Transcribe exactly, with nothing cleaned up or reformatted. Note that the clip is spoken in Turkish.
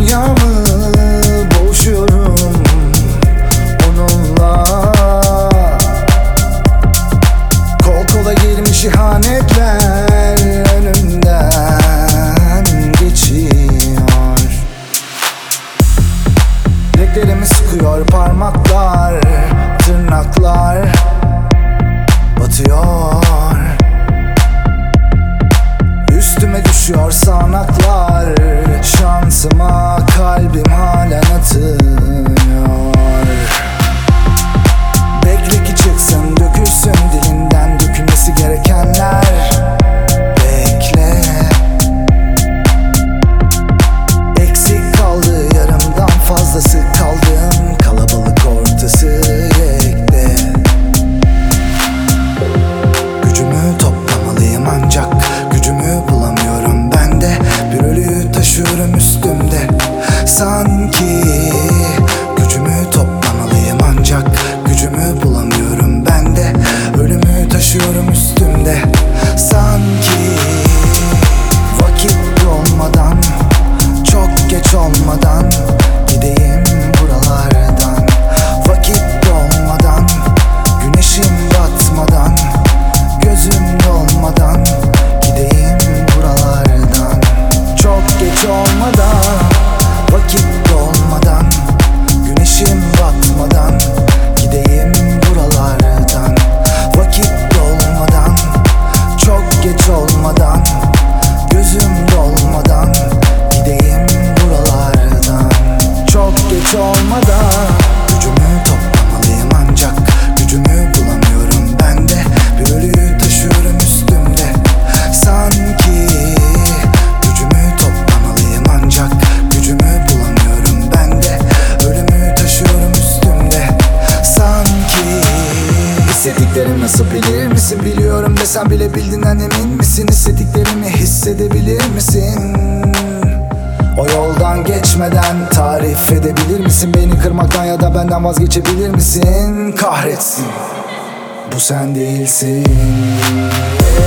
dünyamı boğuşuyorum onunla. Kol kola girmiş ihanetler önümden geçiyor. Bileklerimi sıkıyor parmaklar, tırnaklar batıyor. Üstüme düşüyor sağanaklar, şansıma kalbim halen atıyor. Bekle ki çıksın, dökülsün dilinden dökülmesi gerekenler. Bekle. Eksik kaldı yarımdan fazlası, kaldığım kalabalık ortası yekte. Gücümü toplamalıyım ancak gücümü bulamıyorum ben de. Bir ölüyü taşıyorum üstümde sanki. Gücümü toplamalıyım ancak gücümü bulamıyorum ben de. Ölümü taşıyorum üstümde sanki. Vakit dolmadan, çok geç olmadan gideyim buralardan. Vakit dolmadan, güneşim batmadan, gözüm dolmadan gideyim buralardan. Çok geç olmadan, vakit dolmadan, güneşim batmadan gideyim buralardan. Vakit dolmadan, çok geç olmadan, gözüm dolmadan gideyim buralardan. Çok geç olmadan, gücümü toplamalıyım ancak gücümü bulamıyorum ben de. Bir ölüyü taşıyorum üstümde sanki. Gücümü toplamalıyım ancak gücümü bulamıyorum ben de. Ölümü taşıyorum üstümde sanki. Hissettiklerimi nasıl bilir misin? Biliyorum desem bile bildiğinden emin misin? Hissettiklerimi hissedebilir misin? O yoldan geçmeden tarif edebilir misin? Beni kırmaktan ya da benden vazgeçebilir misin? Kahretsin, bu sen değilsin.